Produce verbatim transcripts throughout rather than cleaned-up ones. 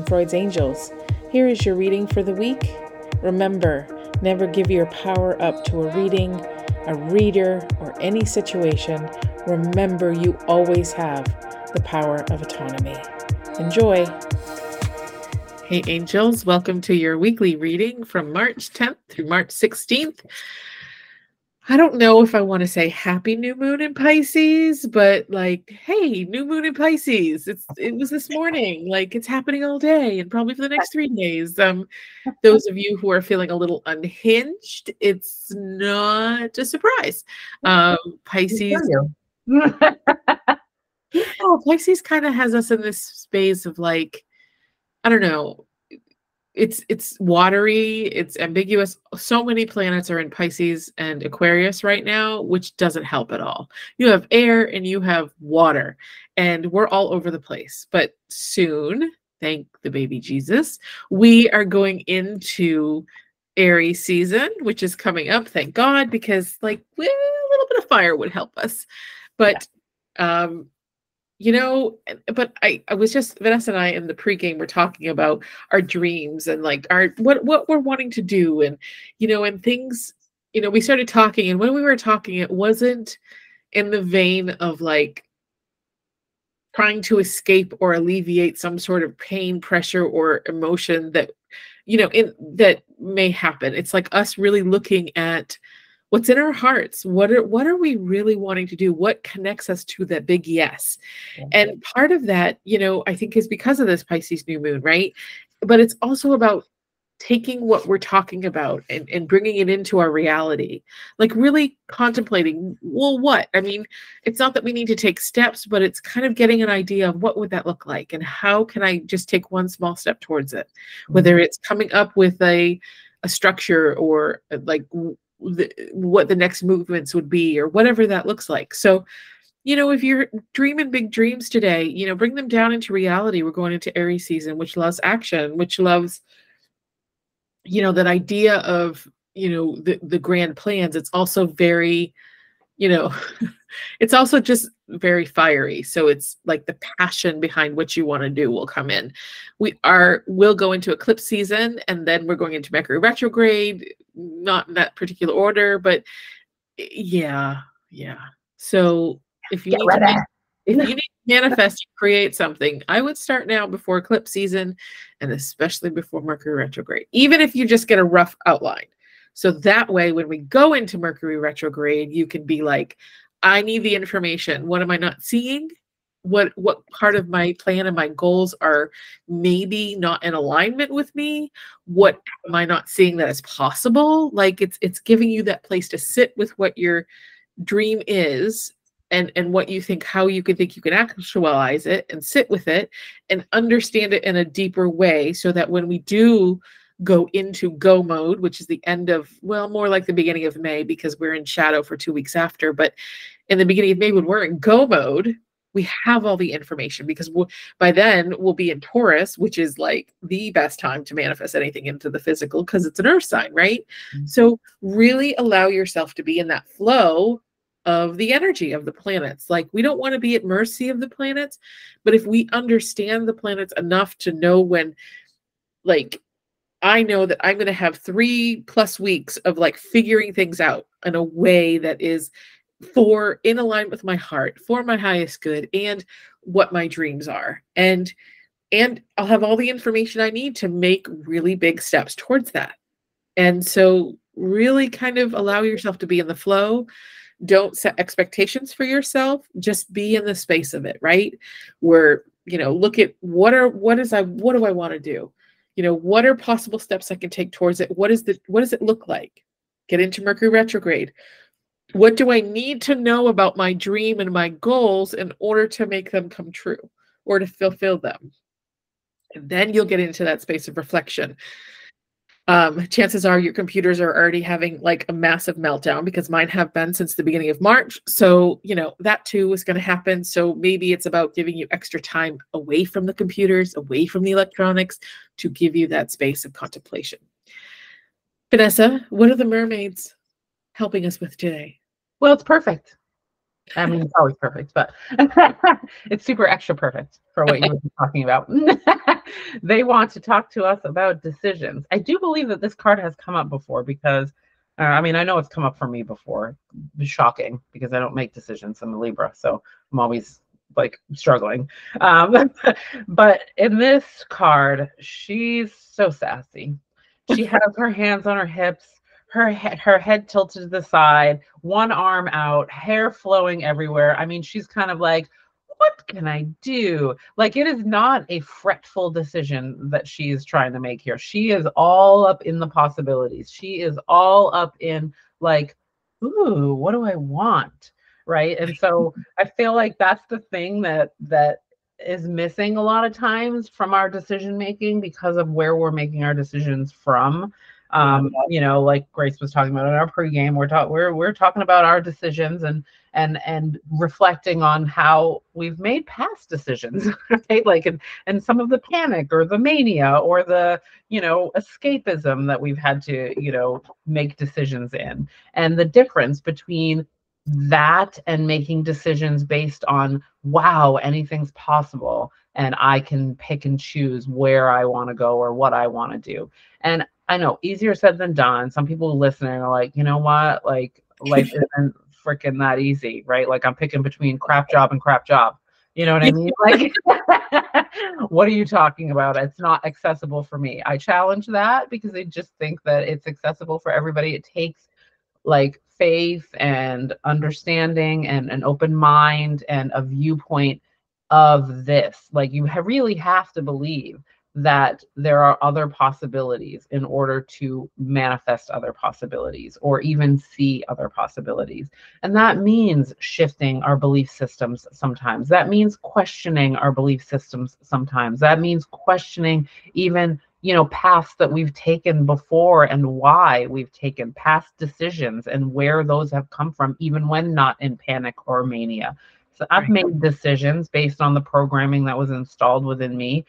Freud's Angels. Here is your reading for the week. Remember, never give your power up to a reading, a reader, or any situation. Remember, you always have the power of autonomy. Enjoy. Hey angels, welcome to your weekly reading from March tenth through March sixteenth. I don't know if I want to say happy new moon in Pisces, but like, hey, new moon in Pisces. It's it was this morning. Like it's happening all day and probably for the next three days. Um, those of you who are feeling a little unhinged, it's not a surprise. Um, Pisces. Yeah, Pisces kind of has us in this space of like, I don't know. It's it's watery, it's ambiguous. So many planets are in Pisces and Aquarius right now, which doesn't help at all. You have air and you have water, and we're all over the place. But soon, thank the baby Jesus, we are going into Aries season, which is coming up, thank God, because like well, a little bit of fire would help us. But um You know, but I, I was just, Vanessa and I in the pregame were talking about our dreams and like our, what, what we're wanting to do. And, you know, and things, you know, we started talking, and when we were talking, it wasn't in the vein of like trying to escape or alleviate some sort of pain, pressure, or emotion that, you know, in that may happen. It's like us really looking at what's in our hearts. What are what are we really wanting to do? What connects us to that big yes? And part of that, you know, I think is because of this Pisces new moon, right? But it's also about taking what we're talking about and, and bringing it into our reality, like really contemplating, well, what? I mean, it's not that we need to take steps, but it's kind of getting an idea of what would that look like and how can I just take one small step towards it, whether it's coming up with a, a structure or like The, what the next movements would be or whatever that looks like. So, you know, if you're dreaming big dreams today, you know, bring them down into reality. We're going into Aries season, which loves action, which loves, you know, that idea of, you know, the, the grand plans. It's also very, you know, it's also just very fiery. So it's like the passion behind what you want to do will come in. We are, will go into eclipse season, and then we're going into Mercury retrograde, not in that particular order, but yeah, yeah. So if you Get need to, ready. make, if you need to manifest, create something, I would start now before eclipse season, and especially before Mercury retrograde, even if you just get a rough outline. So that way, when we go into Mercury retrograde, you can be like, I need the information. What am I not seeing? What what part of my plan and my goals are maybe not in alignment with me? What am I not seeing that is possible? Like it's it's giving you that place to sit with what your dream is and and what you think, how you can think you can actualize it and sit with it and understand it in a deeper way, so that when we do go into go mode, which is the end of, well, more like the beginning of May, because we're in shadow for two weeks after. But in the beginning of May, when we're in go mode, we have all the information, because we'll, by then we'll be in Taurus, which is like the best time to manifest anything into the physical because it's an earth sign, right? Mm-hmm. So really allow yourself to be in that flow of the energy of the planets. Like we don't want to be at mercy of the planets, but if we understand the planets enough to know when, like, I know that I'm going to have three plus weeks of like figuring things out in a way that is for in alignment with my heart, for my highest good, and what my dreams are. And, and I'll have all the information I need to make really big steps towards that. And so really kind of allow yourself to be in the flow. Don't set expectations for yourself. Just be in the space of it, right? Where, you know, look at what are, what is I, what do I want to do? You know, what are possible steps I can take towards it? What is the, what does it look like? Get into Mercury retrograde. What do I need to know about my dream and my goals in order to make them come true or to fulfill them? And then you'll get into that space of reflection. Um, chances are your computers are already having like a massive meltdown, because mine have been since the beginning of March. So, you know, that too is going to happen. So maybe it's about giving you extra time away from the computers, away from the electronics, to give you that space of contemplation. Vanessa, what are the mermaids helping us with today? Well, it's perfect. I mean, it's always perfect, but it's super extra perfect for what you were talking about. They want to talk to us about decisions. I do believe that this card has come up before because, uh, I mean, I know it's come up for me before. It's shocking because I don't make decisions. I'm a Libra, so I'm always like struggling. Um, but in this card, she's so sassy. She has her hands on her hips, her head, her head tilted to the side, one arm out, hair flowing everywhere. I mean, she's kind of like, what can I do? Like, it is not a fretful decision that she's trying to make here. She is all up in the possibilities. She is all up in like, ooh, what do I want? Right. And so I feel like that's the thing that that is missing a lot of times from our decision making because of where we're making our decisions from. Um, you know, like Grace was talking about in our pregame, we're talking we're we're talking about our decisions and and and reflecting on how we've made past decisions, right? Like and and some of the panic or the mania or the, you know, escapism that we've had to, you know, make decisions in. And the difference between that and making decisions based on, wow, anything's possible and I can pick and choose where I want to go or what I want to do. And I know, easier said than done. Some people listening are like, you know what? Like, life isn't freaking that easy, right? Like, I'm picking between crap job and crap job. You know what I mean? Like, what are you talking about? It's not accessible for me. I challenge that because I just think that it's accessible for everybody. It takes like faith and understanding and an open mind and a viewpoint of this. Like, you ha- really have to believe that there are other possibilities in order to manifest other possibilities or even see other possibilities. And that means shifting our belief systems sometimes. That means questioning our belief systems sometimes. That means questioning even, you know, paths that we've taken before and why we've taken past decisions and where those have come from, even when not in panic or mania. So I've Right. made decisions based on the programming that was installed within me,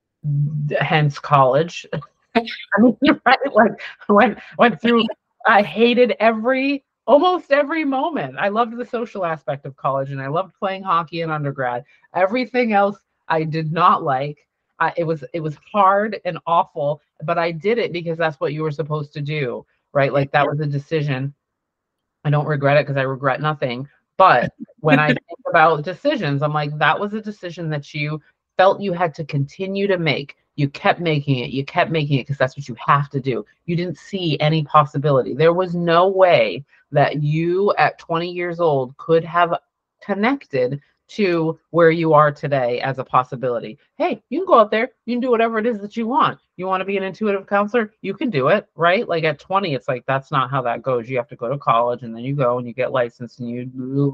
hence college. I mean, right? Like, went went through. I hated every almost every moment. I loved the social aspect of college, and I loved playing hockey in undergrad. Everything else I did not like. I, it was it was hard and awful, but I did it because that's what you were supposed to do, right? Like, that was a decision. I don't regret it because I regret nothing. But when I think about decisions, I'm like, that was a decision that you felt you had to continue to make. You kept making it. You kept making it because that's what you have to do. You didn't see any possibility. There was no way that you at twenty years old could have connected to where you are today as a possibility. Hey, you can go out there, you can do whatever it is that you want. You want to be an intuitive counselor? You can do it, right? Like, at twenty, it's like, that's not how that goes. You have to go to college and then you go and you get licensed and you,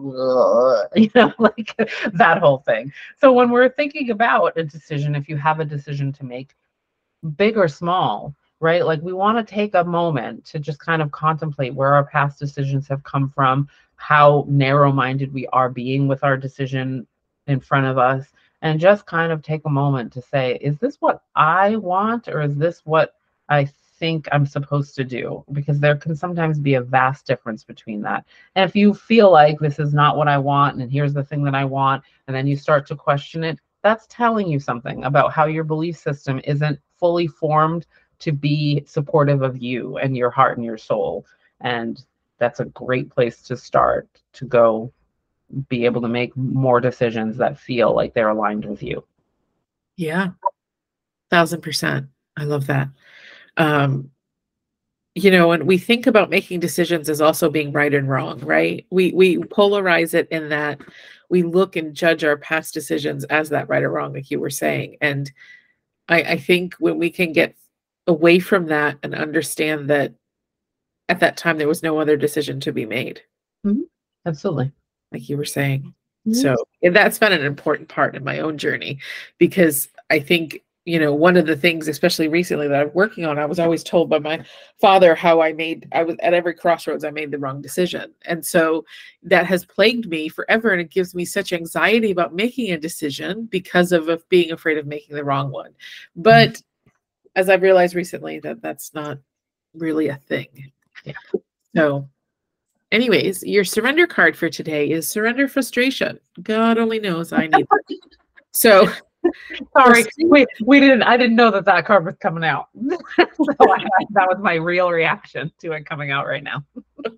you know, like that whole thing. So when we're thinking about a decision, if you have a decision to make, big or small, right? Like, we want to take a moment to just kind of contemplate where our past decisions have come from, how narrow-minded we are being with our decision in front of us, and just kind of take a moment to say, is this what I want, or is this what I think I'm supposed to do? Because there can sometimes be a vast difference between that. And if you feel like this is not what I want, and here's the thing that I want, and then you start to question it, that's telling you something about how your belief system isn't fully formed to be supportive of you and your heart and your soul. And that's a great place to start to go be able to make more decisions that feel like they're aligned with you. Yeah. Thousand percent. I love that. Um, you know, and we think about making decisions as also being right and wrong, right? We we polarize it in that we look and judge our past decisions as that right or wrong, like you were saying. And I, I think when we can get away from that and understand that at that time there was no other decision to be made, Mm-hmm. Absolutely. like you were saying. Mm-hmm. So and that's been an important part in my own journey because I think, you know, one of the things, especially recently, that I'm working on, I was always told by my father how I made, I was at every crossroads, I made the wrong decision. And so that has plagued me forever. And it gives me such anxiety about making a decision because of, of being afraid of making the wrong one. But mm-hmm. as I've realized recently that that's not really a thing. Yeah. So Anyways, your surrender card for today is surrender frustration. God only knows I need that. So sorry, we we didn't. I didn't know that that card was coming out. So I, that was my real reaction to it coming out right now.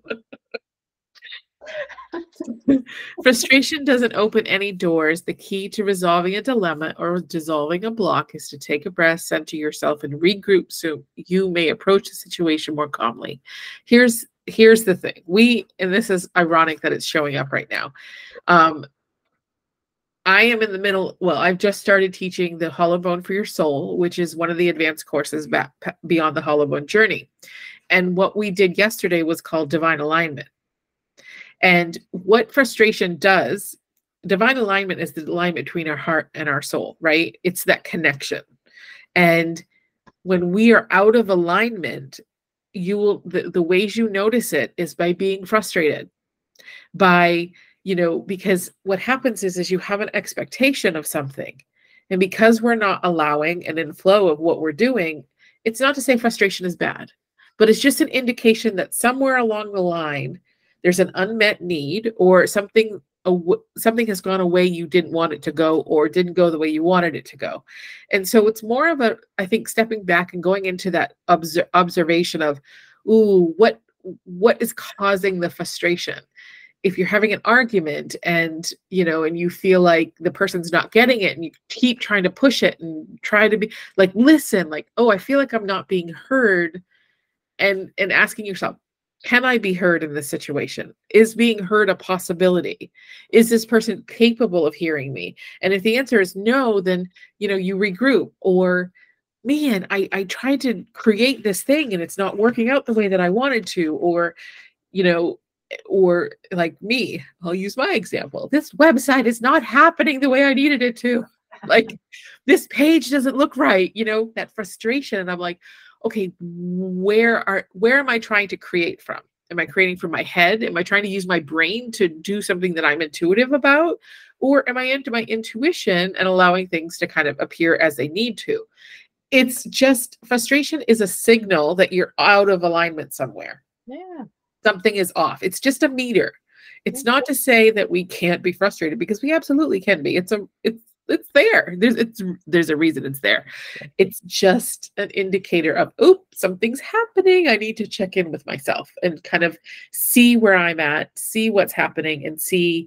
Frustration doesn't open any doors. The key to resolving a dilemma or dissolving a block is to take a breath, center yourself, and regroup so you may approach the situation more calmly. Here's here's the thing. We, and this is ironic that it's showing up right now. Um, I am in the middle. Well, I've just started teaching the Hollow Bone for Your Soul, which is one of the advanced courses back beyond the Hollow Bone journey. And what we did yesterday was called Divine Alignment. And what frustration does, divine alignment is the alignment between our heart and our soul, right? It's that connection. And when we are out of alignment, you will, the, the ways you notice it is by being frustrated, by, you know, because what happens is, is you have an expectation of something. And because we're not allowing and in flow of what we're doing, it's not to say frustration is bad, but it's just an indication that somewhere along the line, there's an unmet need, or something something has gone away you didn't want it to go, or didn't go the way you wanted it to go. And so it's more of a, I think, stepping back and going into that obser observation of, ooh, what what is causing the frustration? If you're having an argument and, you know, and you feel like the person's not getting it and you keep trying to push it and try to be like, listen, like, oh, I feel like I'm not being heard, and and asking yourself, can I be heard in this situation? Is being heard a possibility? Is this person capable of hearing me? And if the answer is no, then, you know, you regroup. Or, man, I, I tried to create this thing and it's not working out the way that I wanted to. Or, you know, or like me, I'll use my example. This website is not happening the way I needed it to. Like, this page doesn't look right, you know, that frustration. And I'm like, okay, where are where am I trying to create from? Am I creating from my head? Am I trying to use my brain to do something that I'm intuitive about? Or am I into my intuition and allowing things to kind of appear as they need to? It's just, frustration is a signal that you're out of alignment somewhere. Yeah. Something is off. It's just a meter. It's not to say that we can't be frustrated, because we absolutely can be. It's a it's it's there. There's it's there's a reason it's there. It's just an indicator of, oop, something's happening. I need to check in with myself and kind of see where I'm at, see what's happening, and see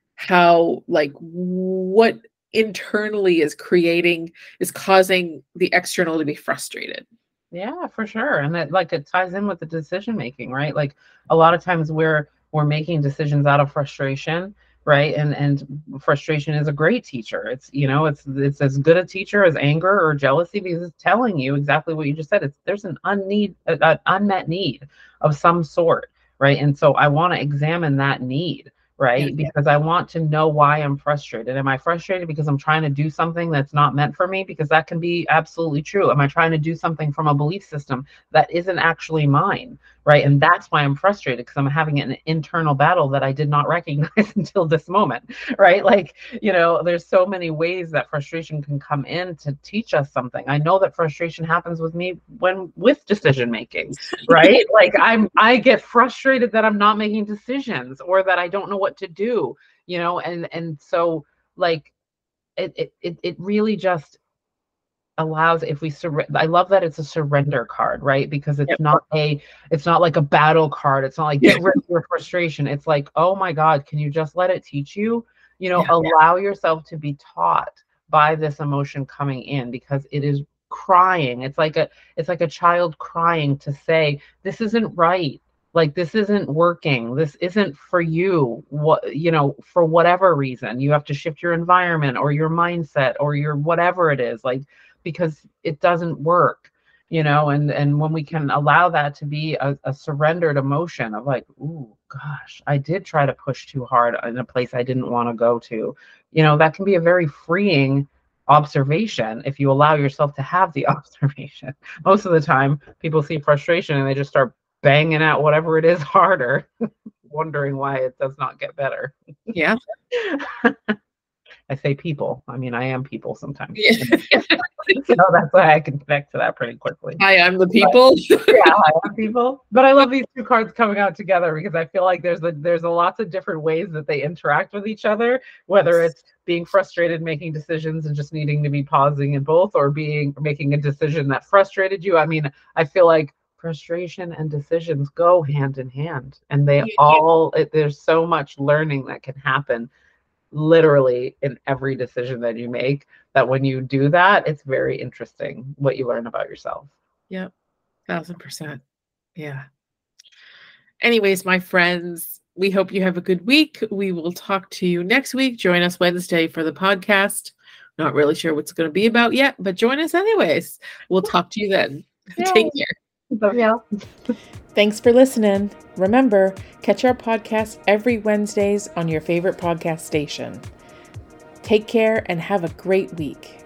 how, like, what internally is creating, is causing the external to be frustrated. Yeah, for sure. And that, like, it ties in with the decision making, right? Like, a lot of times we're we're making decisions out of frustration, right? And and frustration is a great teacher. It's, you know, it's it's as good a teacher as anger or jealousy, because it's telling you exactly what you just said. It's there's an unneed an unmet need of some sort, right? And so I want to examine that need, right? Yeah. Because I want to know why I'm frustrated. Am I frustrated because I'm trying to do something that's not meant for me? Because that can be absolutely true. Am I trying to do something from a belief system that isn't actually mine, right? And that's why I'm frustrated, because I'm having an internal battle that I did not recognize until this moment, right? Like, you know, there's so many ways that frustration can come in to teach us something. I know that frustration happens with me when with decision making, right? Like, I'm I get frustrated that I'm not making decisions, or that I don't know what to do, you know, and and so, like, it it it, it really just allows, if we surrender. I love that it's a surrender card, right? Because it's yep. not a it's not like a battle card. It's not like get rid of your frustration. It's like, oh my God, can you just let it teach you? You know, yeah, allow yeah. yourself to be taught by this emotion coming in, because it is crying. It's like a it's like a child crying to say, this isn't right. Like, this isn't working. This isn't for you. What, you know, for whatever reason, you have to shift your environment or your mindset or your whatever it is, like, because it doesn't work, you know, and, and when we can allow that to be a, a surrendered emotion of like, ooh, gosh, I did try to push too hard in a place I didn't want to go to, you know, that can be a very freeing observation if you allow yourself to have the observation. Most of the time people see frustration and they just start banging out whatever it is harder, wondering why it does not get better. Yeah. I say people. I mean, I am people sometimes. Yeah. So that's why I can connect to that pretty quickly. Hi, I'm the people. But, yeah, I am people. But I love these two cards coming out together because I feel like there's a there's a lots of different ways that they interact with each other, whether it's being frustrated, making decisions and just needing to be pausing in both, or being making a decision that frustrated you. I mean, I feel like frustration and decisions go hand in hand, and they Yeah. all it, there's so much learning that can happen literally in every decision that you make, that when you do that, it's very interesting what you learn about yourself. Yep. Thousand percent. Yeah. Anyways, my friends, we hope you have a good week. We will talk to you next week. Join us Wednesday for the podcast. Not really sure what's going to be about yet, but join us anyways. We'll talk to you then. Yay. Take care. Love y'all. Thanks for listening. Remember, catch our podcast every Wednesdays on your favorite podcast station. Take care and have a great week.